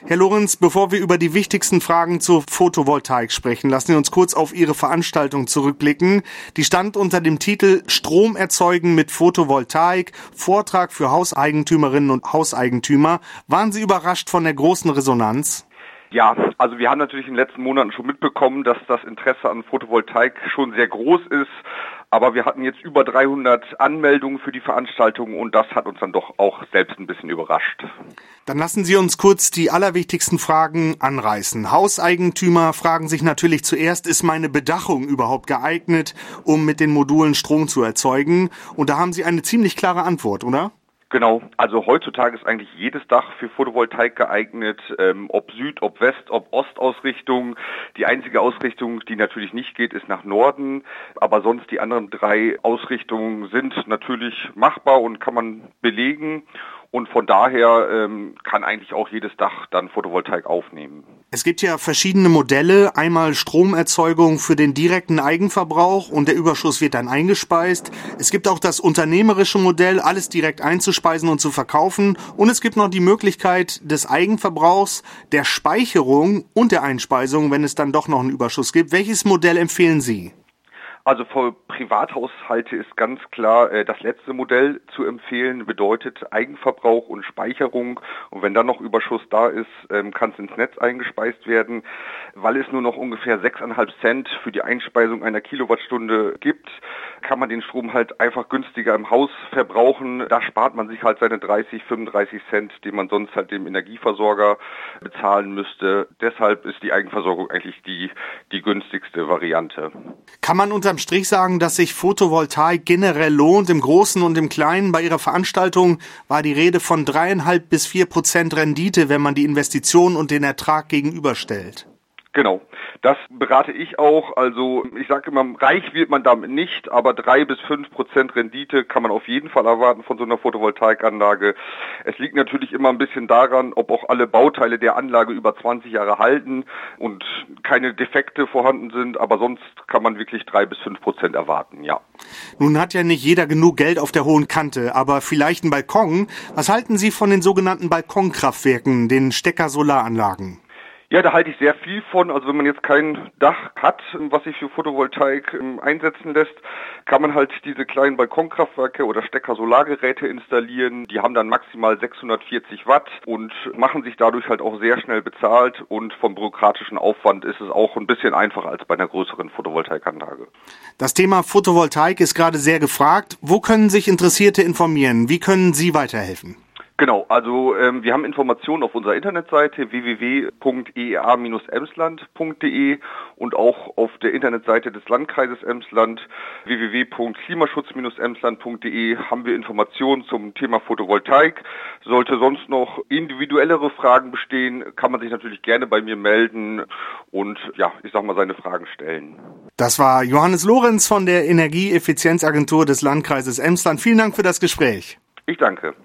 Herr Lorenz, bevor wir über die wichtigsten Fragen zur Photovoltaik sprechen, lassen Sie uns kurz auf Ihre Veranstaltung zurückblicken. Die stand unter dem Titel Strom erzeugen mit Photovoltaik, Vortrag für Hauseigentümerinnen und Hauseigentümer. Waren Sie überrascht von der großen Resonanz? Ja, also wir haben natürlich in den letzten Monaten schon mitbekommen, dass das Interesse an Photovoltaik schon sehr groß ist. Aber wir hatten jetzt über 300 Anmeldungen für die Veranstaltung und das hat uns dann doch auch selbst ein bisschen überrascht. Dann lassen Sie uns kurz die allerwichtigsten Fragen anreißen. Hauseigentümer fragen sich natürlich zuerst, ist meine Bedachung überhaupt geeignet, um mit den Modulen Strom zu erzeugen? Und da haben Sie eine ziemlich klare Antwort, oder? Genau, also heutzutage ist eigentlich jedes Dach für Photovoltaik geeignet, ob Süd, ob West, ob Ostausrichtung. Die einzige Ausrichtung, die natürlich nicht geht, ist nach Norden, aber sonst die anderen 3 Ausrichtungen sind natürlich machbar und kann man belegen. Und von daher kann eigentlich auch jedes Dach dann Photovoltaik aufnehmen. Es gibt ja verschiedene Modelle. Einmal Stromerzeugung für den direkten Eigenverbrauch und der Überschuss wird dann eingespeist. Es gibt auch das unternehmerische Modell, alles direkt einzuspeisen und zu verkaufen. Und es gibt noch die Möglichkeit des Eigenverbrauchs, der Speicherung und der Einspeisung, wenn es dann doch noch einen Überschuss gibt. Welches Modell empfehlen Sie? Also für Privathaushalte ist ganz klar das letzte Modell zu empfehlen, bedeutet Eigenverbrauch und Speicherung. Und wenn dann noch Überschuss da ist, kann es ins Netz eingespeist werden. Weil es nur noch ungefähr 6,5 Cent für die Einspeisung einer Kilowattstunde gibt, kann man den Strom halt einfach günstiger im Haus verbrauchen. Da spart man sich halt seine 30, 35 Cent, die man sonst halt dem Energieversorger bezahlen müsste. Deshalb ist die Eigenversorgung eigentlich die günstigste Variante. Kann man unterm Strich sagen, dass sich Photovoltaik generell lohnt, im Großen und im Kleinen? Bei Ihrer Veranstaltung war die Rede von 3,5 bis 4% Rendite, wenn man die Investition und den Ertrag gegenüberstellt. Genau, das berate ich auch. Also ich sage immer, reich wird man damit nicht, aber 3 bis 5% Rendite kann man auf jeden Fall erwarten von so einer Photovoltaikanlage. Es liegt natürlich immer ein bisschen daran, ob auch alle Bauteile der Anlage über 20 Jahre halten und keine Defekte vorhanden sind, aber sonst kann man wirklich 3 bis 5% erwarten, ja. Nun hat ja nicht jeder genug Geld auf der hohen Kante, aber vielleicht ein Balkon. Was halten Sie von den sogenannten Balkonkraftwerken, den Stecker-Solaranlagen? Ja, da halte ich sehr viel von. Also wenn man jetzt kein Dach hat, was sich für Photovoltaik einsetzen lässt, kann man halt diese kleinen Balkonkraftwerke oder Stecker-Solargeräte installieren. Die haben dann maximal 640 Watt und machen sich dadurch halt auch sehr schnell bezahlt. Und vom bürokratischen Aufwand ist es auch ein bisschen einfacher als bei einer größeren Photovoltaikanlage. Das Thema Photovoltaik ist gerade sehr gefragt. Wo können sich Interessierte informieren? Wie können Sie weiterhelfen? Genau, also wir haben Informationen auf unserer Internetseite www.eea-emsland.de und auch auf der Internetseite des Landkreises Emsland www.klimaschutz-emsland.de haben wir Informationen zum Thema Photovoltaik. Sollte sonst noch individuellere Fragen bestehen, kann man sich natürlich gerne bei mir melden und ja, ich sag mal, seine Fragen stellen. Das war Johannes Lorenz von der Energieeffizienzagentur des Landkreises Emsland. Vielen Dank für das Gespräch. Ich danke.